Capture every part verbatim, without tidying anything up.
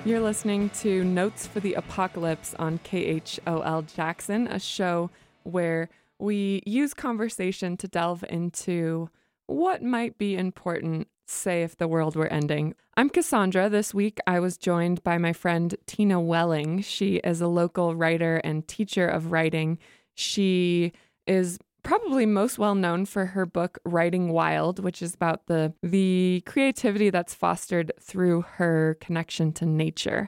You're listening to Notes for the Apocalypse on K H O L Jackson, a show where we use conversation to delve into what might be important, say, if the world were ending. I'm Cassandra. This week, I was joined by my friend Tina Welling. She is a local writer and teacher of writing. She is probably most well known for her book Writing Wild, which is about the the creativity that's fostered through her connection to nature.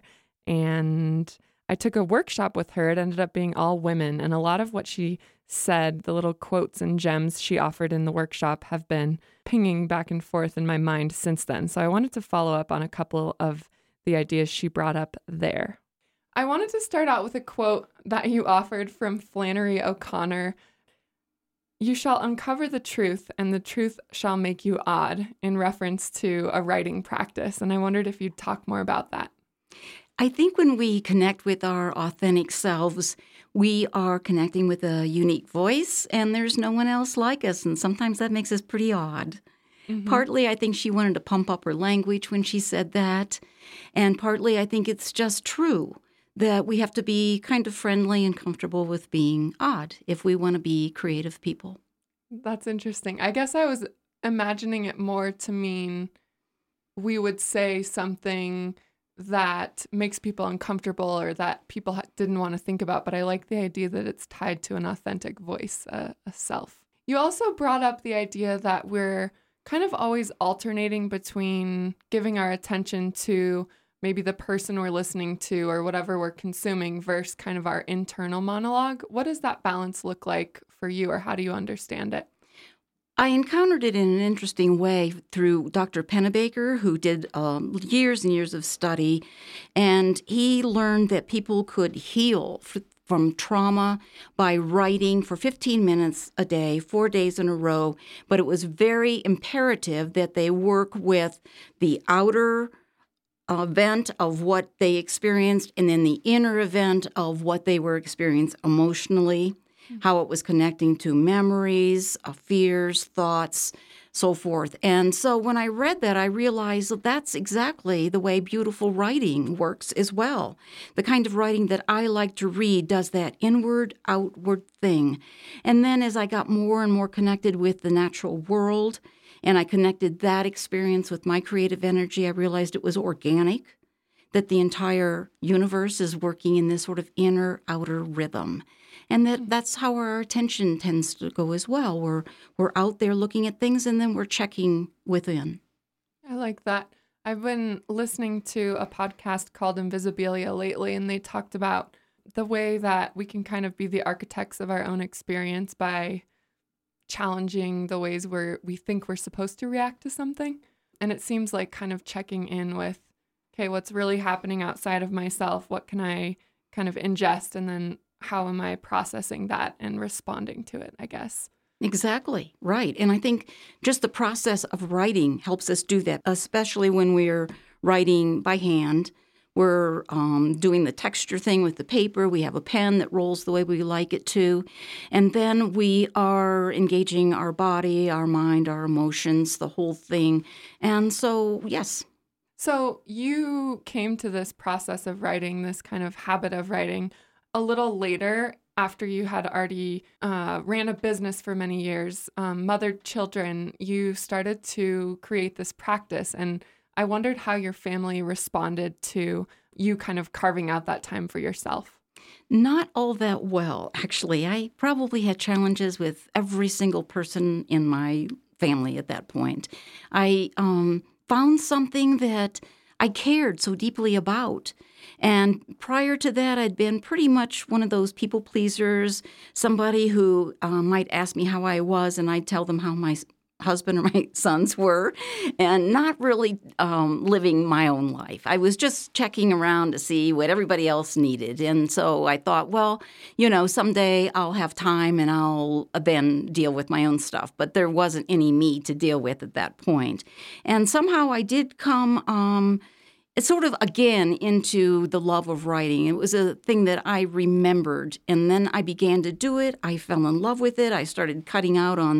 And I took a workshop with her. It ended up being all women, and a lot of what she said, the little quotes and gems she offered in the workshop, have been pinging back and forth in my mind since then. So I wanted to follow up on a couple of the ideas she brought up there. I wanted to start out with a quote that you offered from Flannery O'Connor. "You shall uncover the truth, and the truth shall make you odd," in reference to a writing practice. And I wondered if you'd talk more about that. I think when we connect with our authentic selves, we are connecting with a unique voice, and there's no one else like us. And sometimes that makes us pretty odd. Mm-hmm. Partly, I think she wanted to pump up her language when she said that. And partly, I think it's just true that we have to be kind of friendly and comfortable with being odd if we want to be creative people. That's interesting. I guess I was imagining it more to mean we would say something that makes people uncomfortable or that people didn't want to think about, but I like the idea that it's tied to an authentic voice, a, a self. You also brought up the idea that we're kind of always alternating between giving our attention to maybe the person we're listening to or whatever we're consuming versus kind of our internal monologue. What does that balance look like for you, or how do you understand it? I encountered it in an interesting way through Doctor Pennebaker, who did um, years and years of study, and he learned that people could heal f- from trauma by writing for fifteen minutes a day, four days in a row, but it was very imperative that they work with the outer event of what they experienced and then the inner event of what they were experiencing emotionally, how it was connecting to memories, uh, fears, thoughts, so forth. And so when I read that, I realized that that's exactly the way beautiful writing works as well. The kind of writing that I like to read does that inward, outward thing. And then as I got more and more connected with the natural world, and I connected that experience with my creative energy, I realized it was organic, that the entire universe is working in this sort of inner-outer rhythm. And that that's how our attention tends to go as well. We're we're out there looking at things, and then we're checking within. I like that. I've been listening to a podcast called Invisibilia lately, and they talked about the way that we can kind of be the architects of our own experience by challenging the ways where we think we're supposed to react to something. And it seems like kind of checking in with, okay, what's really happening outside of myself? What can I kind of ingest? And then how am I processing that and responding to it, I guess? Exactly, right. And I think just the process of writing helps us do that, especially when we're writing by hand. We're um, doing the texture thing with the paper. We have a pen that rolls the way we like it to. And then we are engaging our body, our mind, our emotions, the whole thing. And so, yes. So you came to this process of writing, this kind of habit of writing, a little later after you had already uh, ran a business for many years, um, mothered children. You started to create this practice, and I wondered how your family responded to you kind of carving out that time for yourself. Not all that well, actually. I probably had challenges with every single person in my family at that point. I um, found something that I cared so deeply about. And prior to that, I'd been pretty much one of those people pleasers, somebody who uh, might ask me how I was, and I'd tell them how my husband or my sons were, and not really um, living my own life. I was just checking around to see what everybody else needed. And so I thought, well, you know, someday I'll have time and I'll then deal with my own stuff. But there wasn't any me to deal with at that point. And somehow I did come um, it's sort of, again, into the love of writing. It was a thing that I remembered, and then I began to do it. I fell in love with it. I started cutting out on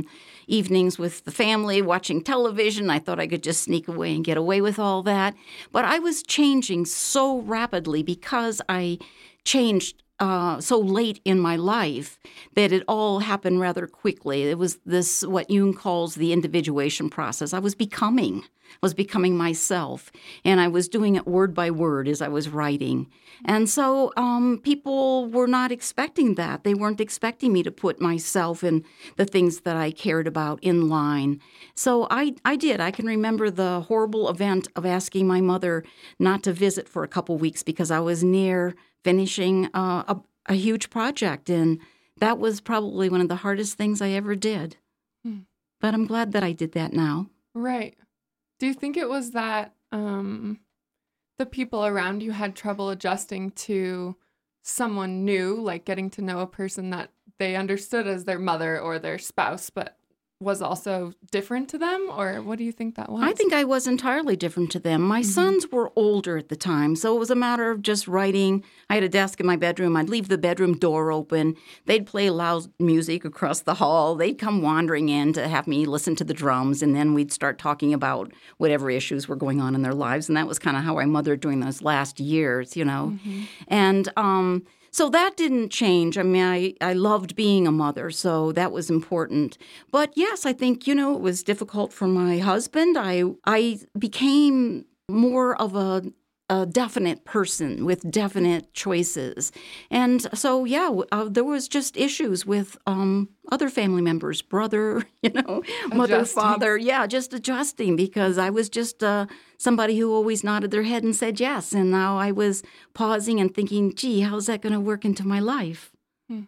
evenings with the family, watching television. I thought I could just sneak away and get away with all that. But I was changing so rapidly because I changed Uh, so late in my life that it all happened rather quickly. It was this, what Jung calls the individuation process. I was becoming, was becoming myself, and I was doing it word by word as I was writing. And so um, people were not expecting that. They weren't expecting me to put myself and the things that I cared about in line. So I, I did. I can remember the horrible event of asking my mother not to visit for a couple weeks because I was near finishing uh, a, a huge project, and that was probably one of the hardest things I ever did. Hmm. But I'm glad that I did that now. Right. Do you think it was that um, the people around you had trouble adjusting to someone new, like getting to know a person that they understood as their mother or their spouse, but was also different to them? Or what do you think that was? I think I was entirely different to them. My mm-hmm. sons were older at the time, so it was a matter of just writing. I had a desk in my bedroom. I'd leave the bedroom door open. They'd play loud music across the hall. They'd come wandering in to have me listen to the drums, and then we'd start talking about whatever issues were going on in their lives. And that was kind of how I mothered during those last years, you know. Mm-hmm. And um So that didn't change. I mean, I, I loved being a mother, so that was important. But yes, I think, you know, it was difficult for my husband. I I became more of a, a definite person with definite choices. And so, yeah, uh, there was just issues with um, other family members, brother, you know, mother, adjusting. father. Yeah, just adjusting because I was just uh, somebody who always nodded their head and said yes. And now I was pausing and thinking, gee, how's that going to work into my life? Hmm.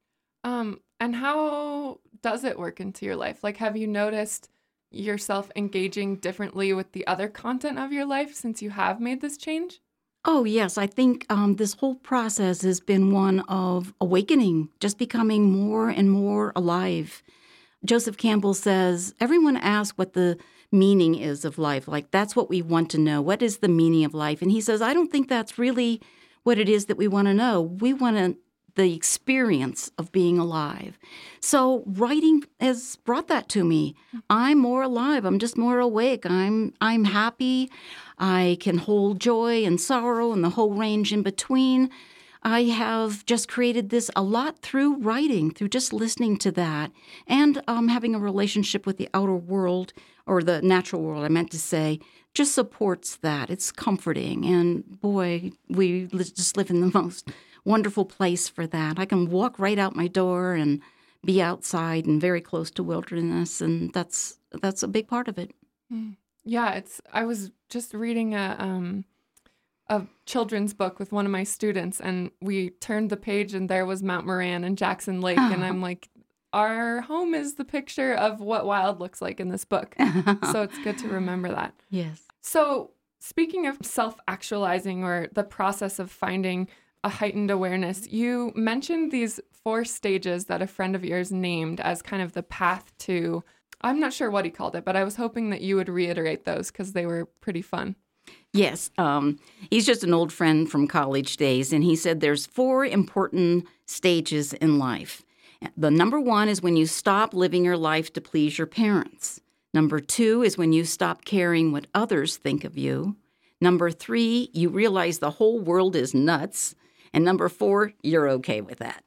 Um, and how does it work into your life? Like, have you noticed yourself engaging differently with the other content of your life since you have made this change? Oh, yes. I think um, this whole process has been one of awakening, just becoming more and more alive. Joseph Campbell says, everyone asks what the meaning is of life. Like, that's what we want to know. What is the meaning of life? And he says, I don't think that's really what it is that we want to know. We want to the experience of being alive. So writing has brought that to me. I'm more alive. I'm just more awake. I'm I'm happy. I can hold joy and sorrow and the whole range in between. I have just created this a lot through writing, through just listening to that, and um, having a relationship with the outer world, or the natural world, I meant to say, just supports that. It's comforting. And boy, we just live in the most wonderful place for that. I can walk right out my door and be outside and very close to wilderness, and that's that's a big part of it. Yeah, it's. I was just reading a um, a children's book with one of my students, and we turned the page, and there was Mount Moran and Jackson Lake, oh. and I'm like, our home is the picture of what wild looks like in this book. So it's good to remember that. Yes. So speaking of self-actualizing, or the process of finding a heightened awareness, you mentioned these four stages that a friend of yours named as kind of the path to, I'm not sure what he called it, but I was hoping that you would reiterate those because they were pretty fun. Yes. Um, he's just an old friend from college days, and he said there's four important stages in life. The number one is when you stop living your life to please your parents. Number two is when you stop caring what others think of you. Number three, you realize the whole world is nuts. And number four, you're okay with that.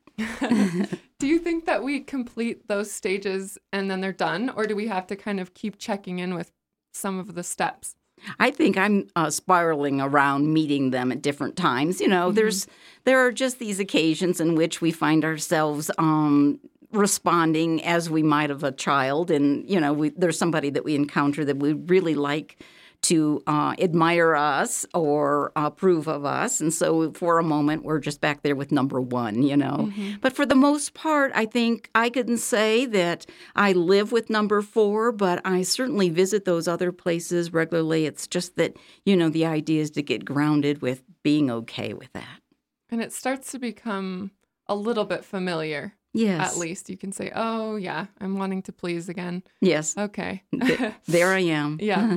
Do you think that we complete those stages and then they're done? Or do we have to kind of keep checking in with some of the steps? I think I'm uh, spiraling around meeting them at different times. You know, mm-hmm. there's there are just these occasions in which we find ourselves um, responding as we might of a child. And, you know, we, there's somebody that we encounter that we really like to uh, admire us or approve of us. And so for a moment, we're just back there with number one, you know. Mm-hmm. But for the most part, I think I couldn't say that I live with number four, but I certainly visit those other places regularly. It's just that, you know, the idea is to get grounded with being okay with that. And it starts to become a little bit familiar. Yes. At least you can say, oh, yeah, I'm wanting to please again. Yes. Okay. There I am. Yeah.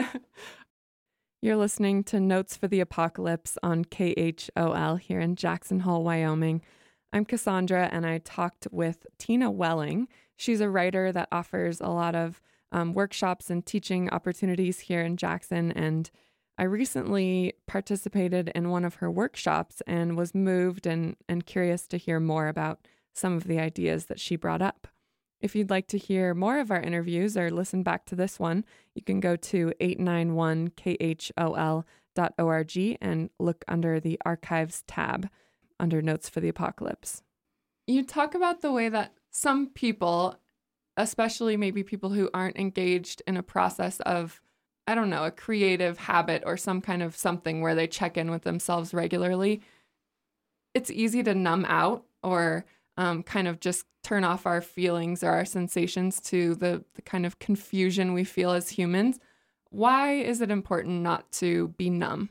You're listening to Notes for the Apocalypse on K H O L here in Jackson Hole, Wyoming. I'm Cassandra, and I talked with Tina Welling. She's a writer that offers a lot of um, workshops and teaching opportunities here in Jackson, and I recently participated in one of her workshops and was moved and, and curious to hear more about some of the ideas that she brought up. If you'd like to hear more of our interviews or listen back to this one, you can go to eight nine one K H O L dot org and look under the Archives tab under Notes for the Apocalypse. You talk about the way that some people, especially maybe people who aren't engaged in a process of, I don't know, a creative habit or some kind of something where they check in with themselves regularly, it's easy to numb out or um, kind of just turn off our feelings or our sensations to the, the kind of confusion we feel as humans. Why is it important not to be numb?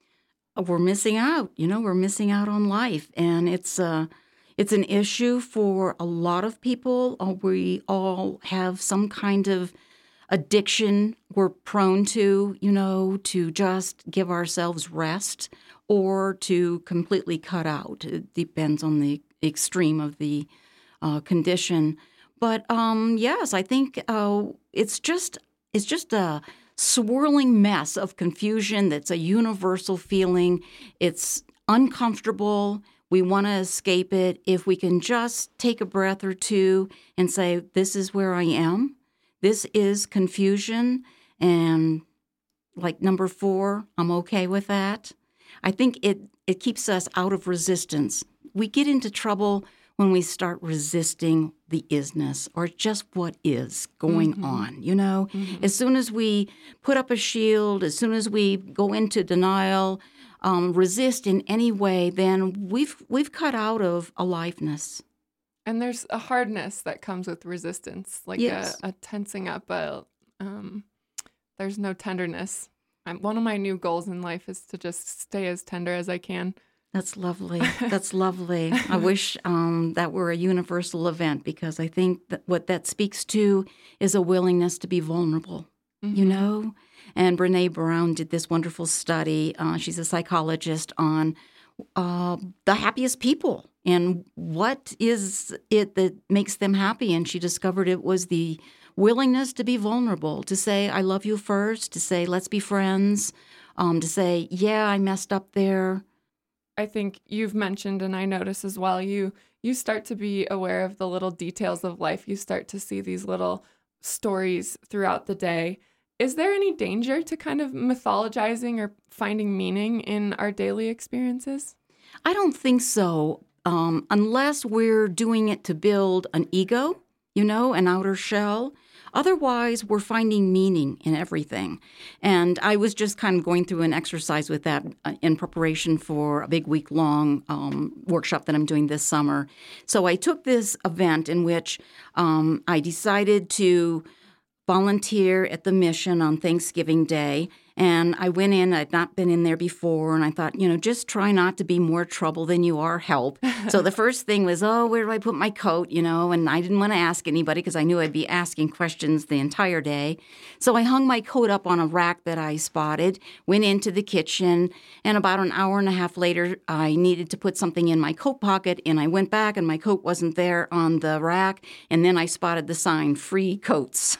We're missing out. You know, we're missing out on life. And it's uh, it's an issue for a lot of people. Uh, we all have some kind of addiction we're prone to, you know, to just give ourselves rest or to completely cut out. It depends on the extreme of the uh, condition. But um, yes, I think uh, it's just it's just a swirling mess of confusion that's a universal feeling. It's uncomfortable. We want to escape it. If we can just take a breath or two and say, this is where I am. This is confusion. And like number four, I'm okay with that. I think it, it keeps us out of resistance. We get into trouble when we start resisting the isness or just what is going mm-hmm. on, you know? Mm-hmm. As soon as we put up a shield, as soon as we go into denial, um, resist in any way, then we've we've cut out of aliveness. And there's a hardness that comes with resistance, like yes. a, a tensing up. A, um, there's no tenderness. I'm, one of my new goals in life is to just stay as tender as I can. That's lovely. That's lovely. I wish um, that were a universal event because I think that what that speaks to is a willingness to be vulnerable, mm-hmm. you know? And Brene Brown did this wonderful study. Uh, she's a psychologist on uh, the happiest people and what is it that makes them happy. And she discovered it was the willingness to be vulnerable, to say, I love you first, to say, let's be friends, um, to say, yeah, I messed up there. I think you've mentioned, and I notice as well, you you start to be aware of the little details of life. You start to see these little stories throughout the day. Is there any danger to kind of mythologizing or finding meaning in our daily experiences? I don't think so, um, unless we're doing it to build an ego, you know, an outer shell. Otherwise, we're finding meaning in everything. And I was just kind of going through an exercise with that in preparation for a big week-long um, workshop that I'm doing this summer. So I took this event in which um, I decided to volunteer at the mission on Thanksgiving Day. And I went in, I'd not been in there before, and I thought, you know, just try not to be more trouble than you are help. So the first thing was, oh, where do I put my coat, you know? And I didn't want to ask anybody because I knew I'd be asking questions the entire day. So I hung my coat up on a rack that I spotted, went into the kitchen, and about an hour and a half later, I needed to put something in my coat pocket, and I went back, and my coat wasn't there on the rack, and then I spotted the sign, free coats.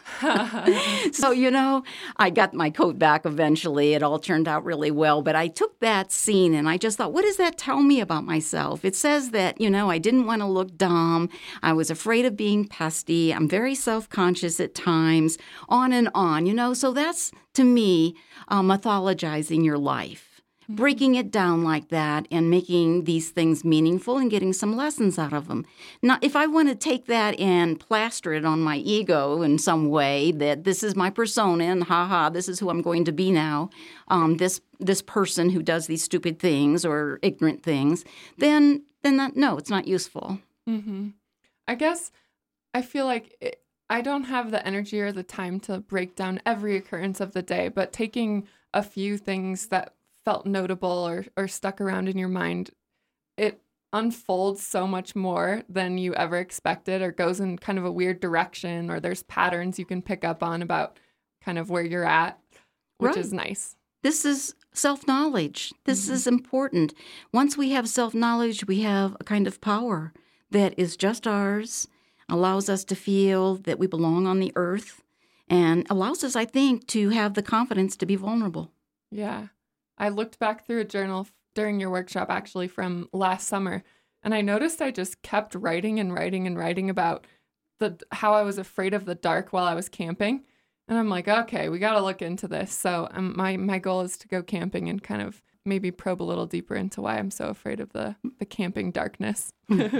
So, you know, I got my coat back eventually. Eventually, it all turned out really well. But I took that scene and I just thought, what does that tell me about myself? It says that, you know, I didn't want to look dumb. I was afraid of being pesty. I'm very self-conscious at times, on and on, you know. So that's, to me, uh, mythologizing your life. Breaking it down like that and making these things meaningful and getting some lessons out of them. Now, if I want to take that and plaster it on my ego in some way, that this is my persona and ha-ha, this is who I'm going to be now, um, this this person who does these stupid things or ignorant things, then then that, no, it's not useful. Mm-hmm. I guess I feel like it, I don't have the energy or the time to break down every occurrence of the day, but taking a few things that felt notable or, or stuck around in your mind, it unfolds so much more than you ever expected or goes in kind of a weird direction, or there's patterns you can pick up on about kind of where you're at, which right. is nice. this is self-knowledge. This mm-hmm. is important. Once we have self-knowledge, we have a kind of power that is just ours, allows us to feel that we belong on the earth, and allows us, I think, to have the confidence to be vulnerable. Yeah. I looked back through a journal during your workshop, actually, from last summer, and I noticed I just kept writing and writing and writing about the how I was afraid of the dark while I was camping. And I'm like, okay, we got to look into this. So um, my my goal is to go camping and kind of maybe probe a little deeper into why I'm so afraid of the, the camping darkness.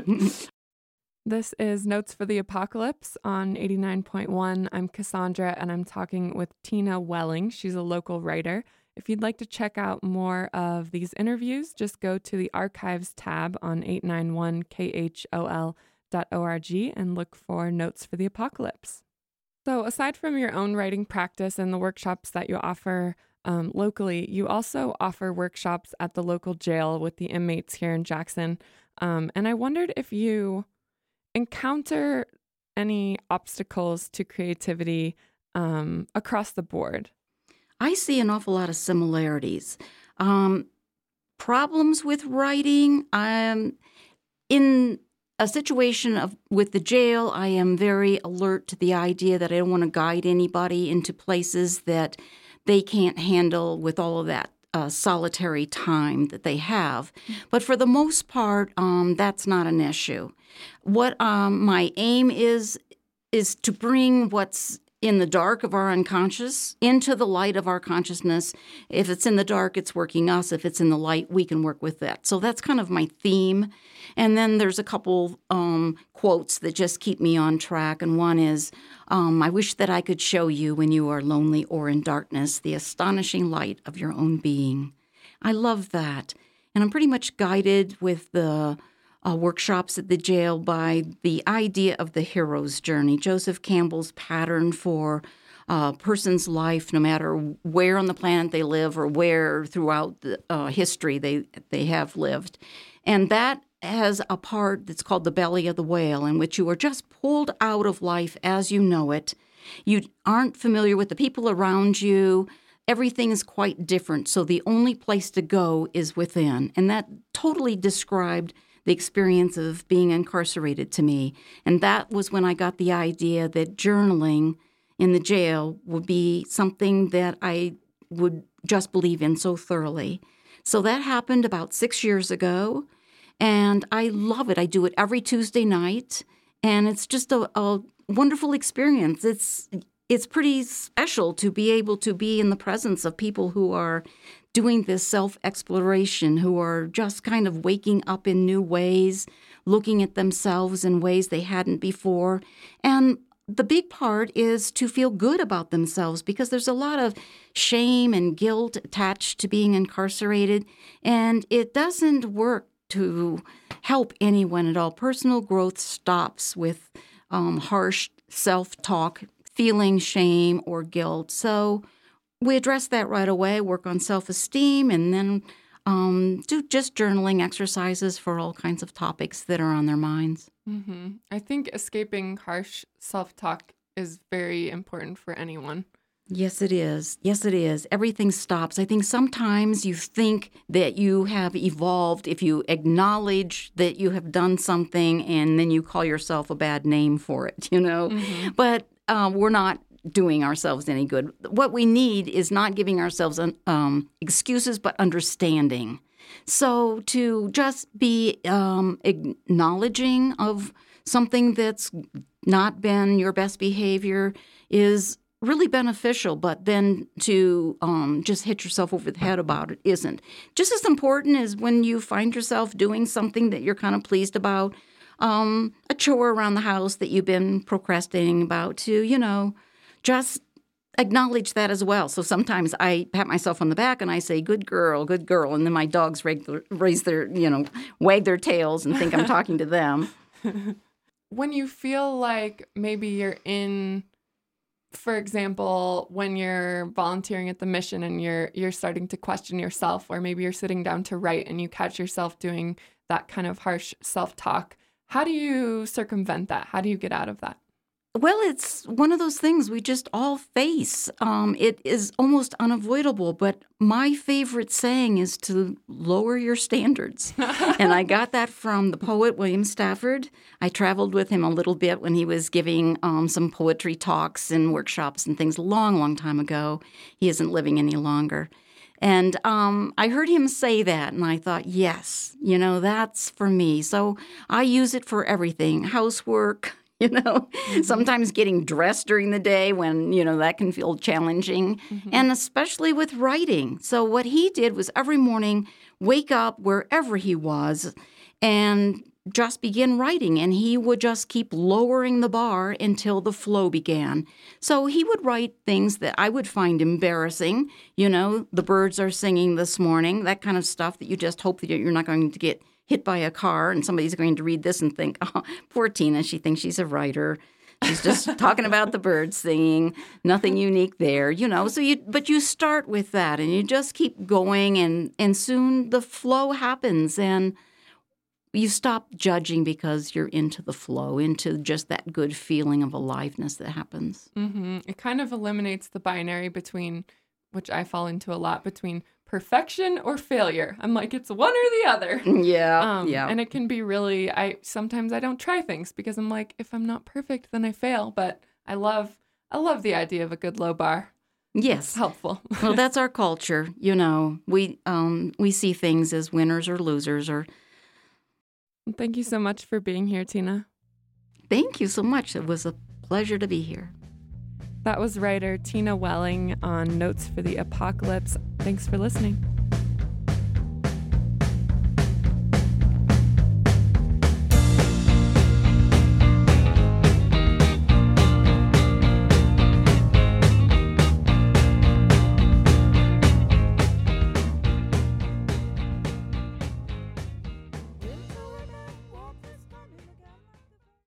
This is Notes for the Apocalypse on eighty-nine point one. I'm Cassandra, and I'm talking with Tina Welling. She's a local writer. If you'd like to check out more of these interviews, just go to the Archives tab on eight ninety-one K H O L dot org and look for Notes for the Apocalypse. So aside from your own writing practice and the workshops that you offer um, locally, you also offer workshops at the local jail with the inmates here in Jackson. Um, and I wondered if you encounter any obstacles to creativity um, across the board. I see an awful lot of similarities. Um, problems with writing, um, in a situation of with the jail, I am very alert to the idea that I don't want to guide anybody into places that they can't handle with all of that uh, solitary time that they have. But for the most part, um, that's not an issue. What um, my aim is, is to bring what's in the dark of our unconscious into the light of our consciousness. If it's in the dark, it's working us. If it's in the light, we can work with that. So that's kind of my theme. And then there's a couple um, quotes that just keep me on track. And one is, um, I wish that I could show you when you are lonely or in darkness, the astonishing light of your own being. I love that. And I'm pretty much guided with the Uh, workshops at the jail by the idea of the hero's journey, Joseph Campbell's pattern for a person's life, no matter where on the planet they live or where throughout the uh, history they they have lived. And that has a part that's called the belly of the whale, in which you are just pulled out of life as you know it. You aren't familiar with the people around you. Everything is quite different. So the only place to go is within. And that totally described the experience of being incarcerated to me. And that was when I got the idea that journaling in the jail would be something that I would just believe in so thoroughly. So that happened about six years ago, and I love it. I do it every Tuesday night, and it's just a, a wonderful experience. It's it's pretty special to be able to be in the presence of people who are doing this self-exploration, who are just kind of waking up in new ways, looking at themselves in ways they hadn't before. And the big part is to feel good about themselves, because there's a lot of shame and guilt attached to being incarcerated, and it doesn't work to help anyone at all. Personal growth stops with um, harsh self-talk, feeling shame or guilt. So we address that right away, work on self-esteem, and then um, do just journaling exercises for all kinds of topics that are on their minds. Mm-hmm. I think escaping harsh self-talk is very important for anyone. Yes, it is. Yes, it is. Everything stops. I think sometimes you think that you have evolved if you acknowledge that you have done something, and then you call yourself a bad name for it, you know? Mm-hmm. But uh, we're not doing ourselves any good. What we need is not giving ourselves um, excuses, but understanding. So to just be um, acknowledging of something that's not been your best behavior is really beneficial, but then to um, just hit yourself over the head about it isn't. Just as important as when you find yourself doing something that you're kind of pleased about, um, a chore around the house that you've been procrastinating about, to, you know, just acknowledge that as well. So sometimes I pat myself on the back and I say, good girl, good girl. And then my dogs raise their, you know, wag their tails and think I'm talking to them. When you feel like maybe you're in, for example, when you're volunteering at the mission and you're you're starting to question yourself, or maybe you're sitting down to write and you catch yourself doing that kind of harsh self-talk, how do you circumvent that? How do you get out of that? Well, it's one of those things we just all face. Um, it is almost unavoidable, but my favorite saying is to lower your standards. And I got that from the poet William Stafford. I traveled with him a little bit when he was giving um, some poetry talks and workshops and things a long, long time ago. He isn't living any longer. And um, I heard him say that, and I thought, yes, you know, that's for me. So I use it for everything, housework. You know, mm-hmm. sometimes getting dressed during the day when, you know, that can feel challenging, mm-hmm. and especially with writing. So what he did was every morning wake up wherever he was and just begin writing. And he would just keep lowering the bar until the flow began. So he would write things that I would find embarrassing. You know, the birds are singing this morning, that kind of stuff that you just hope that you're not going to get hit by a car and somebody's going to read this and think, oh, poor Tina, she thinks she's a writer. She's just talking about the birds singing, nothing unique there, you know. So you, but you start with that and you just keep going, and, and soon the flow happens and you stop judging because you're into the flow, into just that good feeling of aliveness that happens. Mm-hmm. It kind of eliminates the binary between, which I fall into a lot, between perfection or failure. I'm like, it's one or the other. Yeah, um, yeah. And it can be really, I sometimes I don't try things because I'm like, if I'm not perfect, then I fail. But I love, I love the idea of a good low bar. Yes. It's helpful. Well, that's our culture. You know, we um, we see things as winners or losers. Or. Thank you so much for being here, Tina. Thank you so much. It was a pleasure to be here. That was writer Tina Welling on Notes for the Apocalypse. Thanks for listening.